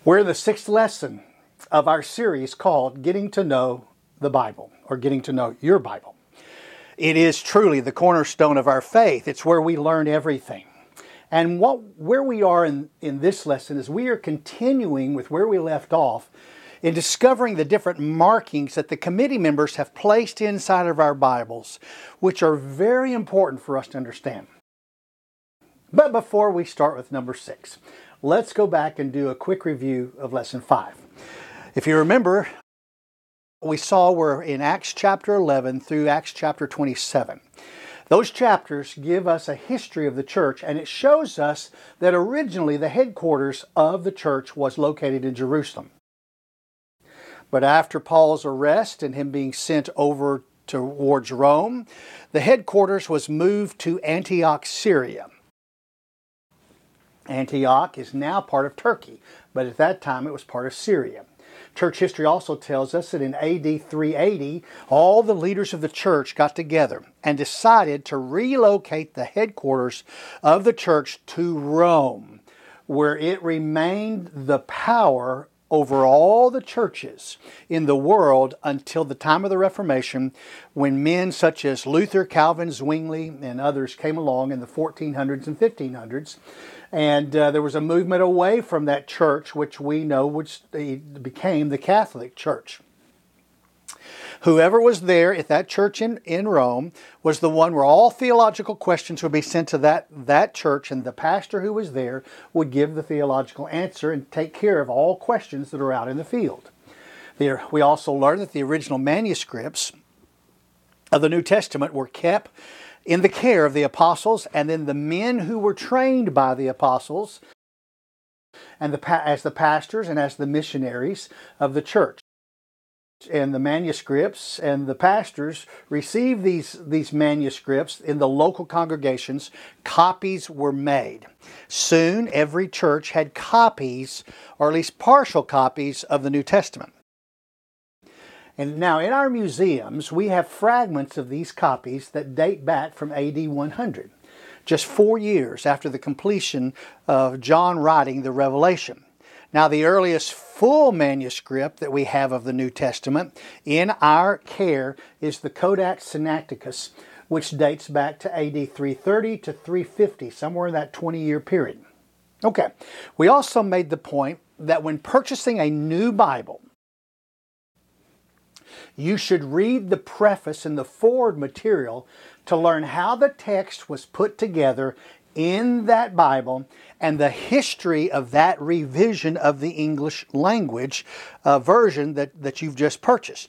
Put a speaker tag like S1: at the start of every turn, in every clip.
S1: We're in the sixth lesson of our series called Getting to Know the Bible, or Getting to Know Your Bible. It is truly the cornerstone of our faith. It's where we learn everything. And where we are in this lesson is we are continuing with where we left off in discovering the different markings that the committee members have placed inside of our Bibles, which are very important for us to understand. But before we start with number 6, let's go back and do a quick review of lesson 5. If you remember, we saw we're in Acts chapter 11 through Acts chapter 27. Those chapters give us a history of the church, and it shows us that originally the headquarters of the church was located in Jerusalem. But after Paul's arrest and him being sent over towards Rome, the headquarters was moved to Antioch, Syria. Antioch is now part of Turkey, but at that time it was part of Syria. Church history also tells us that in AD 380, all the leaders of the church got together and decided to relocate the headquarters of the church to Rome, where it remained the power over all the churches in the world until the time of the Reformation, when men such as Luther, Calvin, Zwingli, and others came along in the 1400s and 1500s. And there was a movement away from that church, which we know became the Catholic Church. Whoever was there at that church in Rome was the one where all theological questions would be sent to that church, and the pastor who was there would give the theological answer and take care of all questions that are out in the field. We also learned that the original manuscripts of the New Testament were kept in the care of the apostles, and then the men who were trained by the apostles and as the pastors and as the missionaries of the church. And the manuscripts and the pastors received these manuscripts in the local congregations. Copies were made. Soon every church had copies, or at least partial copies, of the New Testament. And now in our museums, we have fragments of these copies that date back from AD 100, just 4 years after the completion of John writing the Revelation. Now, the earliest full manuscript that we have of the New Testament in our care is the Codex Sinaiticus, which dates back to AD 330 to 350, somewhere in that 20-year period. Okay, we also made the point that when purchasing a new Bible, you should read the preface and the forward material to learn how the text was put together in that Bible and the history of that revision of the English language version that you've just purchased.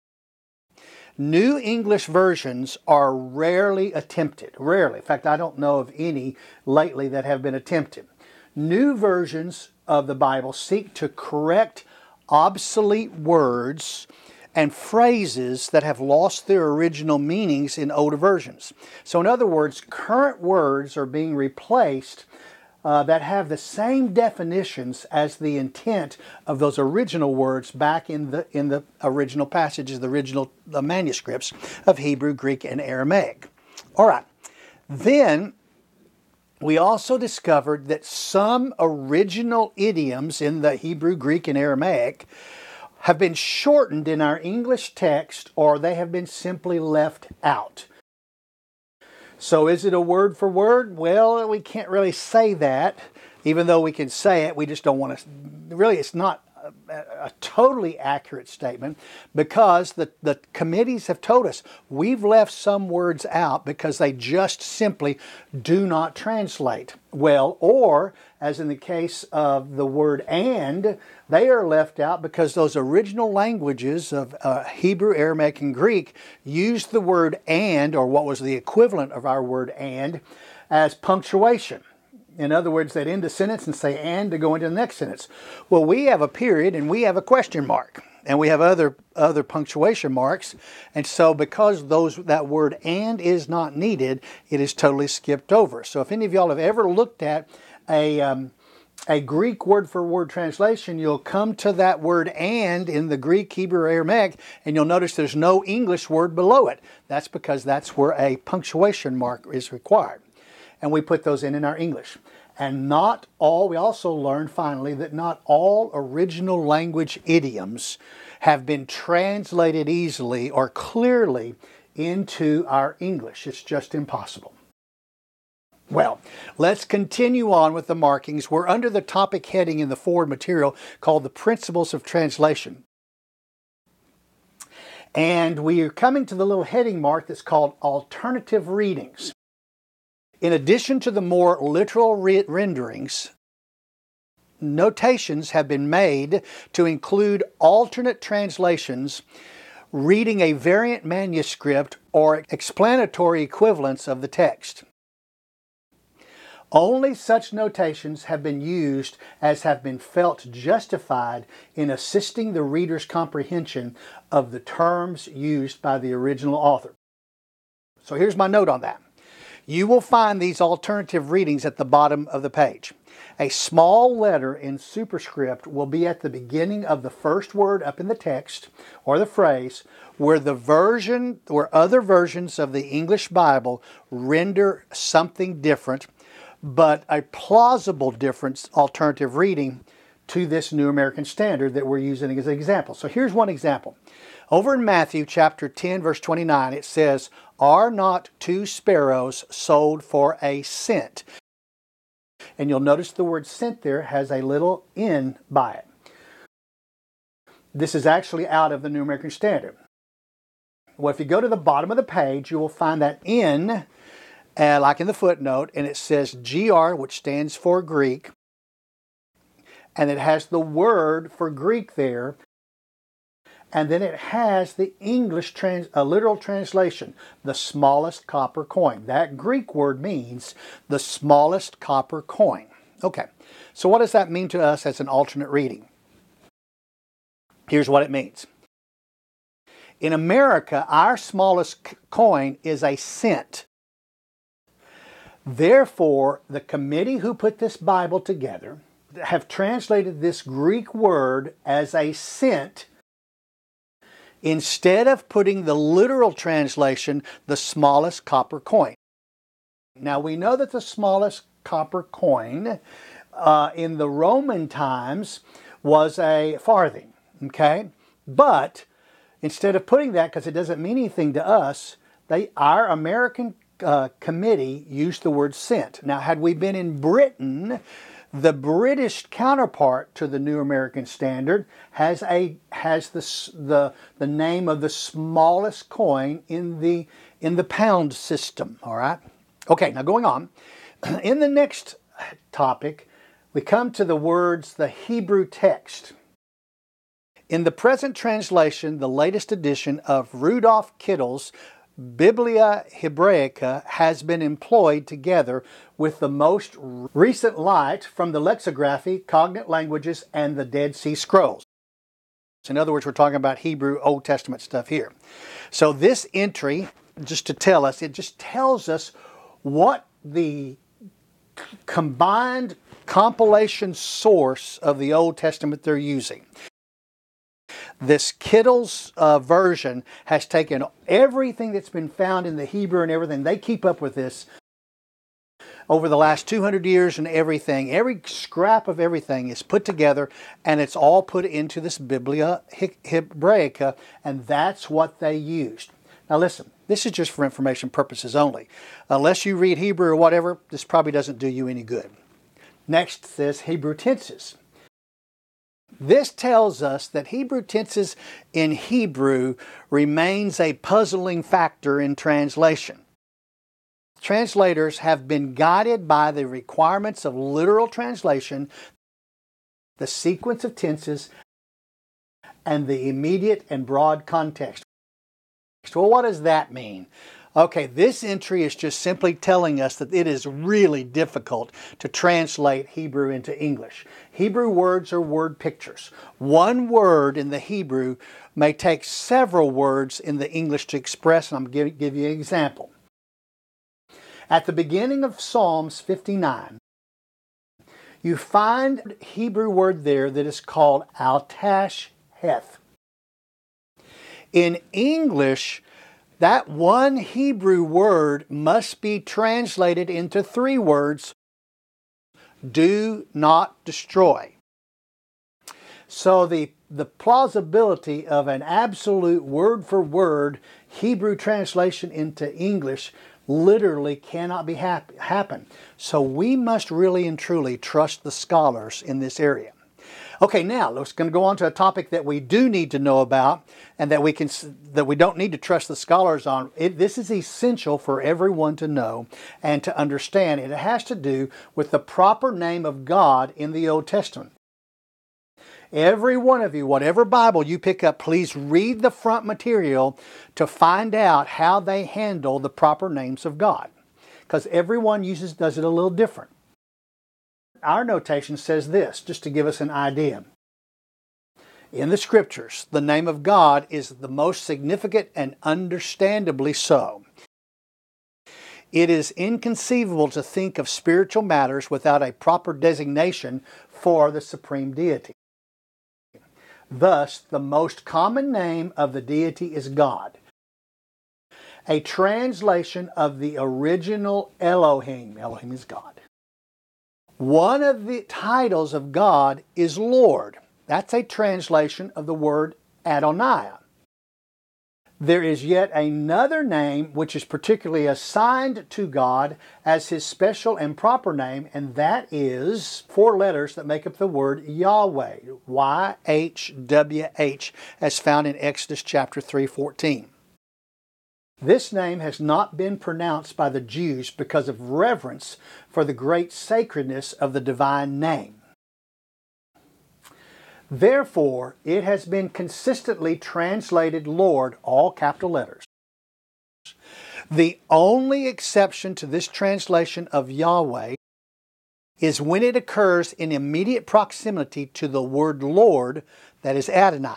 S1: New English versions are rarely attempted. Rarely. In fact, I don't know of any lately that have been attempted. New versions of the Bible seek to correct obsolete words and phrases that have lost their original meanings in older versions. So in other words, current words are being replaced that have the same definitions as the intent of those original words back in the original passages, the original manuscripts of Hebrew, Greek, and Aramaic. All right. Then we also discovered that some original idioms in the Hebrew, Greek, and Aramaic have been shortened in our English text, or they have been simply left out. So is it a word for word? Well, we can't really say that. Even though we can say it, we just don't want to. Really, it's not a totally accurate statement, because the committees have told us we've left some words out because they just simply do not translate well, or as in the case of the word "and," they are left out because those original languages of Hebrew, Aramaic, and Greek used the word "and," or what was the equivalent of our word "and," as punctuation. In other words, they'd end a sentence and say "and" to go into the next sentence. Well, we have a period and we have a question mark, and we have other punctuation marks, and so because that word "and" is not needed, it is totally skipped over. So if any of y'all have ever looked at a Greek word-for-word translation, you'll come to that word "and" in the Greek, Hebrew, or Aramaic, and you'll notice there's no English word below it. That's because that's where a punctuation mark is required. And we put those in our English. And not all, we also learned finally that not all original language idioms have been translated easily or clearly into our English. It's just impossible. Well, let's continue on with the markings. We're under the topic heading in the forward material called the Principles of Translation. And we are coming to the little heading mark that's called Alternative Readings. In addition to the more literal renderings, notations have been made to include alternate translations reading a variant manuscript or explanatory equivalents of the text. Only such notations have been used as have been felt justified in assisting the reader's comprehension of the terms used by the original author. So here's my note on that. You will find these alternative readings at the bottom of the page. A small letter in superscript will be at the beginning of the first word up in the text or the phrase where other versions of the English Bible render something different, but a plausible difference alternative reading to this New American Standard that we're using as an example. So here's one example. Over in Matthew chapter 10, verse 29, it says, "Are not 2 sparrows sold for a cent?" And you'll notice the word cent there has a little N by it. This is actually out of the New American Standard. Well, if you go to the bottom of the page, you will find that N, like in the footnote, and it says GR, which stands for Greek, and it has the word for Greek there, and then it has the English literal translation, the smallest copper coin. That Greek word means the smallest copper coin. Okay, so what does that mean to us as an alternate reading? Here's what it means. In America, our smallest coin is a cent. Therefore, the committee who put this Bible together have translated this Greek word as a cent instead of putting the literal translation, the smallest copper coin. Now, we know that the smallest copper coin in the Roman times was a farthing, okay? But instead of putting that, because it doesn't mean anything to us, our American committee used the word cent. Now, had we been in Britain, the British counterpart to the New American Standard has the name of the smallest coin in the pound system. All right. Okay. Now going on, in the next topic, we come to the words the Hebrew text. In the present translation, the latest edition of Rudolf Kittle's Biblia Hebraica has been employed together with the most recent light from the lexicography, cognate languages, and the Dead Sea Scrolls. In other words, we're talking about Hebrew Old Testament stuff here. So this entry, just to tell us, it just tells us what the combined compilation source of the Old Testament they're using. This Kittle's version has taken everything that's been found in the Hebrew and everything. They keep up with this over the last 200 years and everything. Every scrap of everything is put together and it's all put into this Biblia Hebraica, and that's what they used. Now listen, this is just for information purposes only. Unless you read Hebrew or whatever, this probably doesn't do you any good. Next says Hebrew tenses. This tells us that Hebrew tenses in Hebrew remains a puzzling factor in translation. Translators have been guided by the requirements of literal translation, the sequence of tenses, and the immediate and broad context. Well, what does that mean? Okay, this entry is just simply telling us that it is really difficult to translate Hebrew into English. Hebrew words are word pictures. One word in the Hebrew may take several words in the English to express, and I'm going to give you an example. At the beginning of Psalms 59, you find a Hebrew word there that is called al-tash-heth. In English, that one Hebrew word must be translated into 3 words, Do not destroy. So the plausibility of an absolute word-for-word Hebrew translation into English literally cannot be happen. So we must really and truly trust the scholars in this area. Okay, now let's going to go on to a topic that we do need to know about, and that we don't need to trust the scholars on. This is essential for everyone to know and to understand. It has to do with the proper name of God in the Old Testament. Every one of you, whatever Bible you pick up, please read the front material to find out how they handle the proper names of God, because everyone does it a little different. Our notation says this, just to give us an idea. In the Scriptures, the name of God is the most significant, and understandably so. It is inconceivable to think of spiritual matters without a proper designation for the supreme deity. Thus, the most common name of the deity is God, a translation of the original Elohim. Elohim is God. One of the titles of God is Lord. That's a translation of the word Adonai. There is yet another name which is particularly assigned to God as His special and proper name, and that is 4 letters that make up the word Yahweh, YHWH, as found in Exodus chapter 3:14. This name has not been pronounced by the Jews because of reverence for the great sacredness of the divine name. Therefore, it has been consistently translated Lord, all capital letters. The only exception to this translation of Yahweh is when it occurs in immediate proximity to the word Lord, that is Adonai.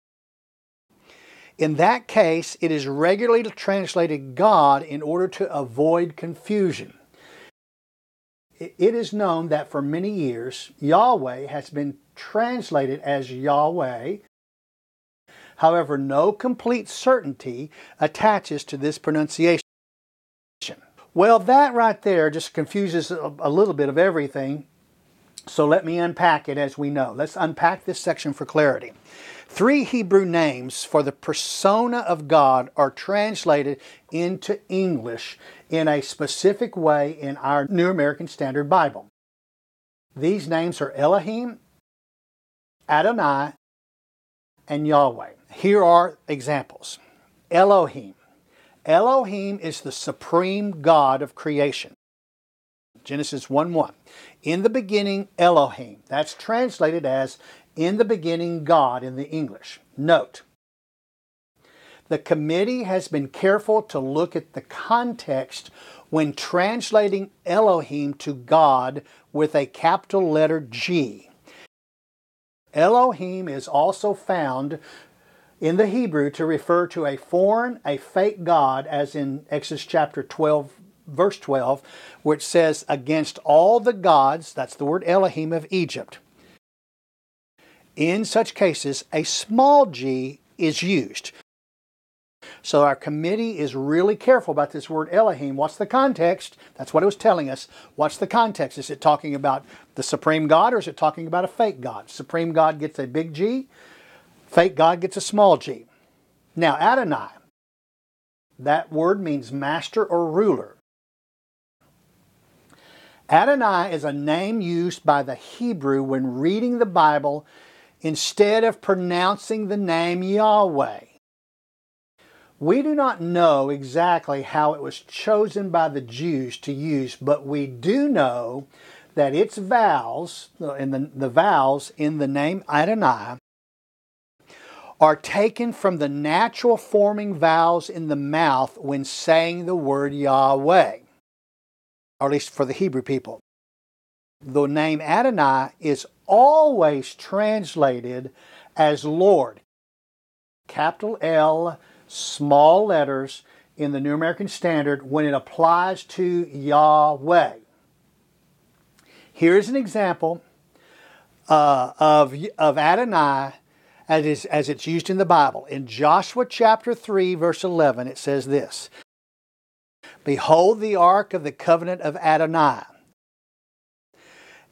S1: In that case, it is regularly translated God in order to avoid confusion. It is known that for many years, Yahweh has been translated as Yahweh. However, no complete certainty attaches to this pronunciation. Well, that right there just confuses a little bit of everything. So let me unpack it as we know. Let's unpack this section for clarity. 3 Hebrew names for the persona of God are translated into English in a specific way in our New American Standard Bible. These names are Elohim, Adonai, and Yahweh. Here are examples. Elohim. Elohim is the supreme God of creation. Genesis 1:1. In the beginning, Elohim. That's translated as in the beginning, God in the English. Note, the committee has been careful to look at the context when translating Elohim to God with a capital letter G. Elohim is also found in the Hebrew to refer to a foreign, a fake God, as in Exodus chapter 12, verse 12, which says, against all the gods, that's the word Elohim of Egypt. In such cases, a small g is used. So our committee is really careful about this word Elohim. What's the context? That's what it was telling us. What's the context? Is it talking about the supreme God, or is it talking about a fake God? Supreme God gets a big G. Fake God gets a small g. Now, Adonai. That word means master or ruler. Adonai is a name used by the Hebrew when reading the Bible instead of pronouncing the name Yahweh. We do not know exactly how it was chosen by the Jews to use, but we do know that its vowels, the vowels in the name Adonai, are taken from the natural forming vowels in the mouth when saying the word Yahweh, or at least for the Hebrew people. The name Adonai is always translated as Lord. Capital L, small letters in the New American Standard when it applies to Yahweh. Here's an example of Adonai as it's used in the Bible. In Joshua chapter 3, verse 11, it says this, "Behold the ark of the covenant of Adonai."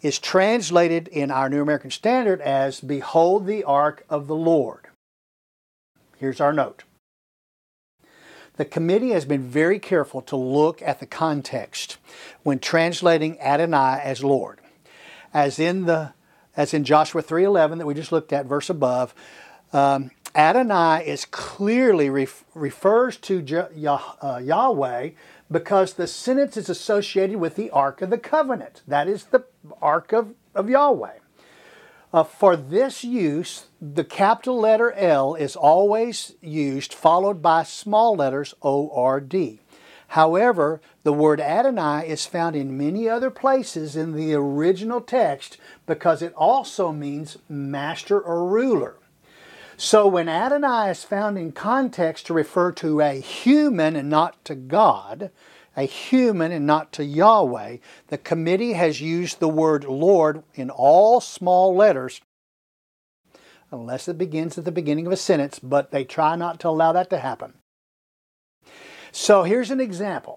S1: is translated in our New American Standard as, "Behold the ark of the Lord." Here's our note. The committee has been very careful to look at the context when translating Adonai as Lord. As in Joshua 3:11 that we just looked at, verse above, Adonai is clearly refers to Yahweh because the sentence is associated with the Ark of the Covenant. That is the Ark of Yahweh. For this use, the capital letter L is always used, followed by small letters ORD. However, the word Adonai is found in many other places in the original text because it also means master or ruler. So when Adonai is found in context to refer to a human and not to God, a human and not to Yahweh, the committee has used the word Lord in all small letters, unless it begins at the beginning of a sentence, but they try not to allow that to happen. So here's an example.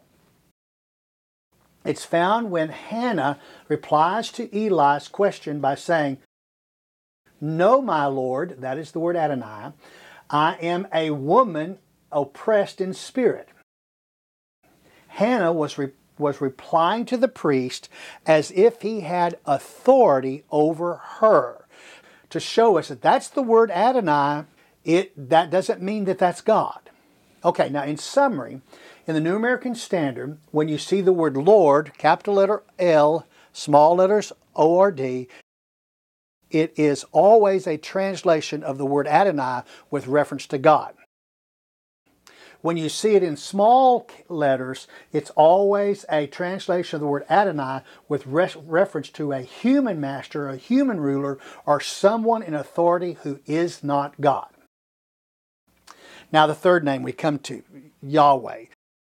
S1: It's found when Hannah replies to Eli's question by saying, "No, my Lord," that is the word Adonai, "I am a woman oppressed in spirit." Hannah was replying to the priest as if he had authority over her. To show us that that's the word Adonai, that doesn't mean that that's God. Okay, now in summary, in the New American Standard, when you see the word Lord, capital letter L, small letters ORD, it is always a translation of the word Adonai with reference to God. When you see it in small letters, it's always a translation of the word Adonai with reference to a human master, a human ruler, or someone in authority who is not God. Now the third name we come to, Yahweh.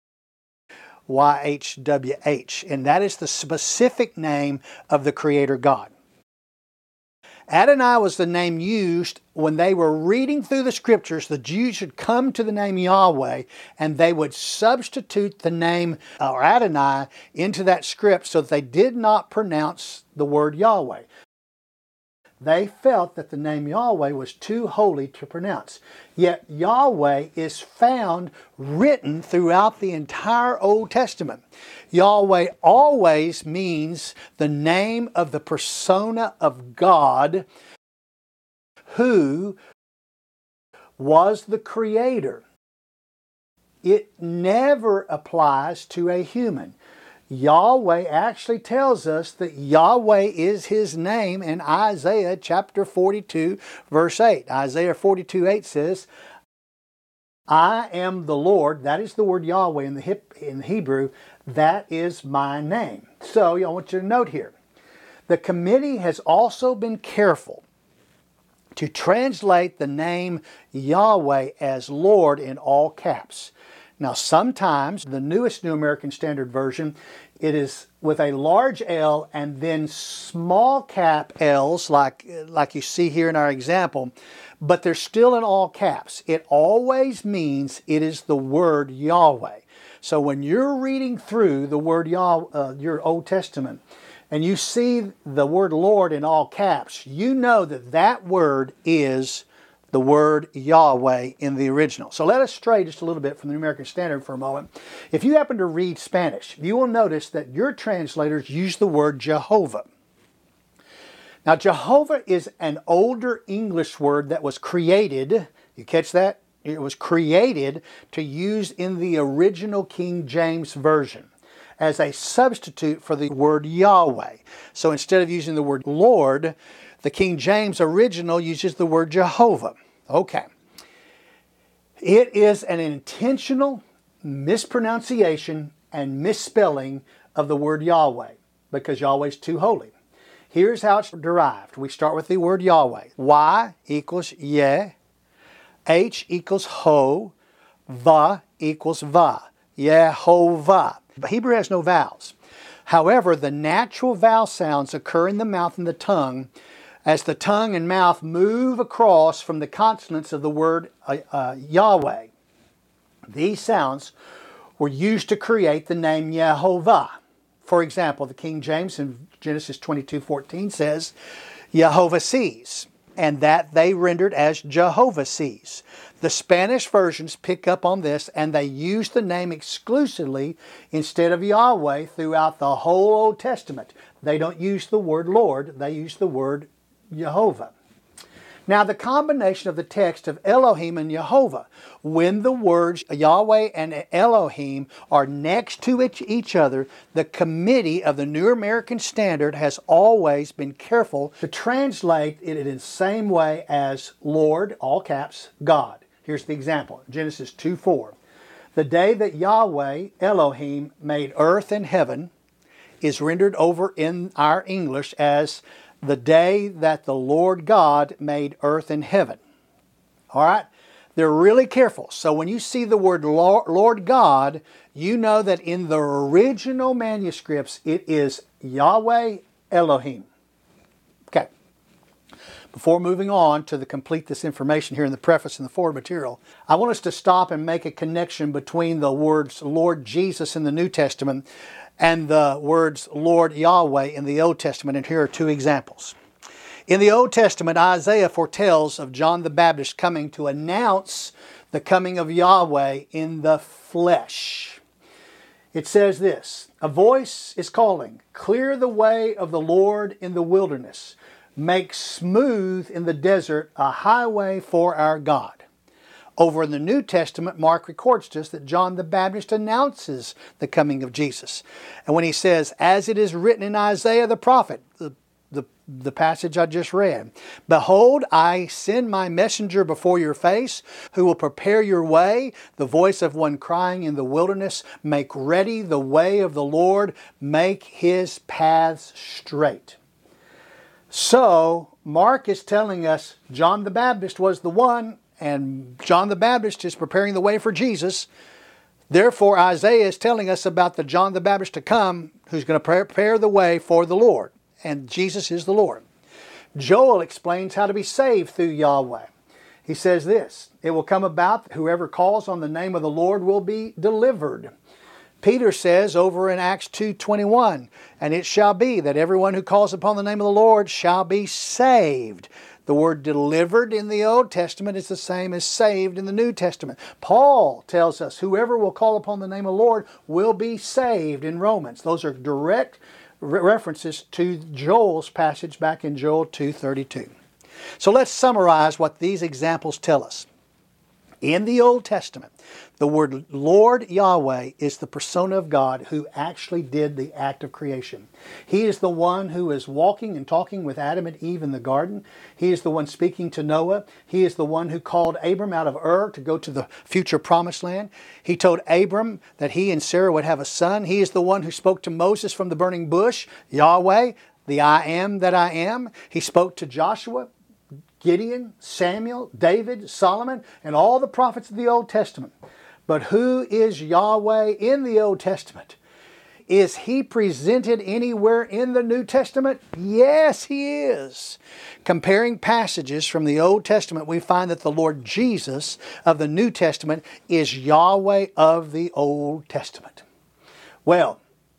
S1: YHWH, and that is the specific name of the Creator God. Adonai was the name used when they were reading through the scriptures. The Jews would come to the name Yahweh and they would substitute the name or Adonai into that script so that they did not pronounce the word Yahweh. They felt that the name Yahweh was too holy to pronounce. Yet Yahweh is found written throughout the entire Old Testament. Yahweh always means the name of the persona of God who was the Creator. It never applies to a human. Yahweh actually tells us that Yahweh is His name in Isaiah chapter 42, verse 8. Isaiah 42:8 says, "I am the Lord," that is the word Yahweh in the Hebrew, "that is my name." So I want you to note here, the committee has also been careful to translate the name Yahweh as Lord in all caps. Now sometimes, the newest New American Standard Version, it is with a large L and then small cap L's like you see here in our example, but they're still in all caps. It always means it is the word Yahweh. So when you're reading through the word your Old Testament, and you see the word Lord in all caps, you know that that word is the word Yahweh in the original. So let us stray just a little bit from the New American Standard for a moment. If you happen to read Spanish, you will notice that your translators use the word Jehovah. Now Jehovah is an older English word that was created, you catch that? It was created to use in the original King James Version as a substitute for the word Yahweh. So instead of using the word Lord, the King James original uses the word Jehovah. Okay. It is an intentional mispronunciation and misspelling of the word Yahweh because Yahweh is too holy. Here's how it's derived. We start with the word Yahweh. Y equals Yeh. H equals Ho. Va equals Va. Yehovah. Hebrew has no vowels. However, the natural vowel sounds occur in the mouth and the tongue as the tongue and mouth move across from the consonants of the word Yahweh. These sounds were used to create the name Yehovah. For example, the King James in Genesis 22:14 says, Jehovah sees, and that they rendered as Jehovah sees. The Spanish versions pick up on this, and they use the name exclusively instead of Yahweh throughout the whole Old Testament. They don't use the word Lord, they use the word Jehovah. Now, the combination of the text of Elohim and Jehovah, when the words Yahweh and Elohim are next to each other, the committee of the New American Standard has always been careful to translate it in the same way as Lord, all caps, God. Here's the example, Genesis 2:4. The day that Yahweh, Elohim, made earth and heaven is rendered over in our English as the day that the Lord God made earth and heaven. All right? They're really careful. So when you see the word Lord God, you know that in the original manuscripts, it is Yahweh Elohim. Okay. Before moving on to complete this information here in the preface and the forward material, I want us to stop and make a connection between the words Lord Jesus in the New Testament and the words Lord Yahweh in the Old Testament. And here are two examples. In the Old Testament, Isaiah foretells of John the Baptist coming to announce the coming of Yahweh in the flesh. It says this, a voice is calling, clear the way of the Lord in the wilderness, make smooth in the desert a highway for our God. Over in the New Testament, Mark records to us that John the Baptist announces the coming of Jesus. And when he says, as it is written in Isaiah the prophet, the passage I just read, behold, I send my messenger before your face, who will prepare your way, the voice of one crying in the wilderness, make ready the way of the Lord, make his paths straight. So, Mark is telling us John the Baptist was the one, and John the Baptist is preparing the way for Jesus. Therefore, Isaiah is telling us about the John the Baptist to come, who's going to prepare the way for the Lord. And Jesus is the Lord. Joel explains how to be saved through Yahweh. He says this, it will come about, whoever calls on the name of the Lord will be delivered. Peter says over in Acts 2:21, and it shall be that everyone who calls upon the name of the Lord shall be saved. The word delivered in the Old Testament is the same as saved in the New Testament. Paul tells us whoever will call upon the name of the Lord will be saved in Romans. Those are direct references to Joel's passage back in Joel 2:32. So let's summarize what these examples tell us. In the Old Testament, the word Lord Yahweh is the persona of God who actually did the act of creation. He is the one who is walking and talking with Adam and Eve in the garden. He is the one speaking to Noah. He is the one who called Abram out of Ur to go to the future promised land. He told Abram that he and Sarah would have a son. He is the one who spoke to Moses from the burning bush, Yahweh, the I am that I am. He spoke to Joshua, Gideon, Samuel, David, Solomon, and all the prophets of the Old Testament. But who is Yahweh in the Old Testament? Is he presented anywhere in the New Testament? Yes, he is. Comparing passages from the Old Testament, we find that the Lord Jesus of the New Testament is Yahweh of the Old Testament. Well,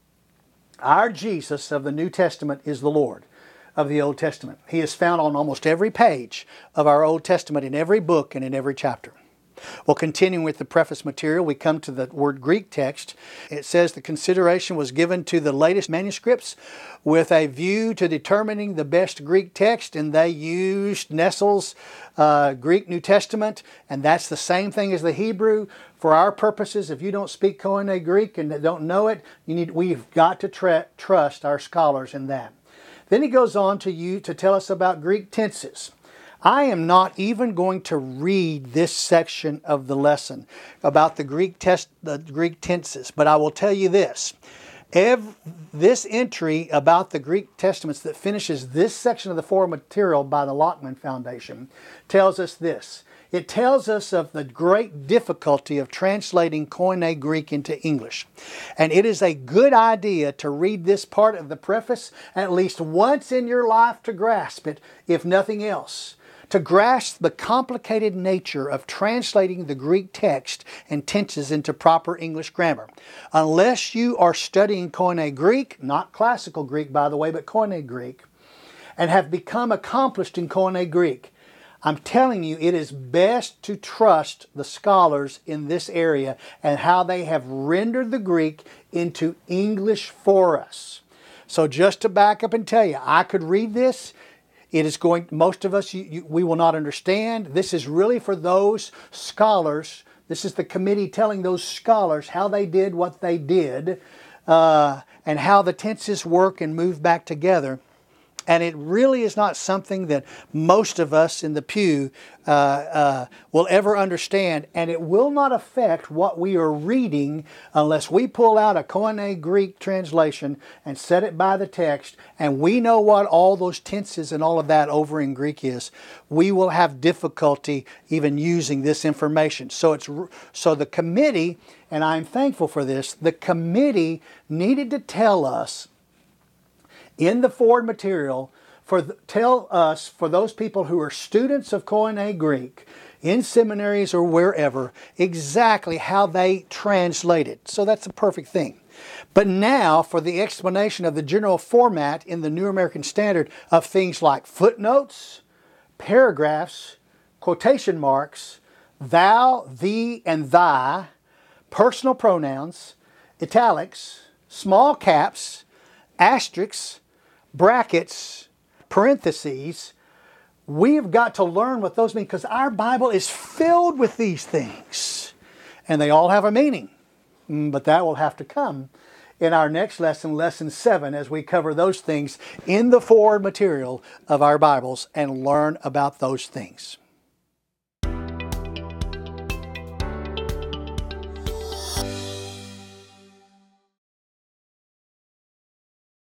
S1: our Jesus of the New Testament is the Lord of the Old Testament. He is found on almost every page of our Old Testament, in every book and in every chapter. Well, continuing with the preface material, we come to the word Greek text. It says the consideration was given to the latest manuscripts with a view to determining the best Greek text, and they used Nestle's Greek New Testament, and that's the same thing as the Hebrew. For our purposes, if you don't speak Koine Greek and don't know it, we've got to trust our scholars in that. Then he goes on to tell us about Greek tenses. I am not even going to read this section of the lesson about the Greek tenses, but I will tell you this. This entry about the Greek testaments that finishes this section of the forward material by the Lockman Foundation tells us this. It tells us of the great difficulty of translating Koine Greek into English. And it is a good idea to read this part of the preface at least once in your life to grasp it, if nothing else. to grasp the complicated nature of translating the Greek text and tenses into proper English grammar. Unless you are studying Koine Greek, not classical Greek by the way, but Koine Greek, and have become accomplished in Koine Greek, I'm telling you, it is best to trust the scholars in this area and how they have rendered the Greek into English for us. So just to back up and tell you, I could read this. It is going, most of us, we will not understand. This is really for those scholars. This is the committee telling those scholars how they did what they did and how the tenses work and move back together. And it really is not something that most of us in the pew will ever understand. And it will not affect what we are reading unless we pull out a Koine Greek translation and set it by the text. And we know what all those tenses and all of that over in Greek is. We will have difficulty even using this information. So the committee, and I'm thankful for this, the committee needed to tell us in the forward material, tell us, for those people who are students of Koine Greek, in seminaries or wherever, exactly how they translate it. So that's a perfect thing. But now for the explanation of the general format in the New American Standard of things like footnotes, paragraphs, quotation marks, thou, thee, and thy, personal pronouns, italics, small caps, asterisks, brackets, parentheses. We've got to learn what those mean because our Bible is filled with these things. And they all have a meaning. But that will have to come in our next lesson, lesson 7, as we cover those things in the forward material of our Bibles and learn about those things.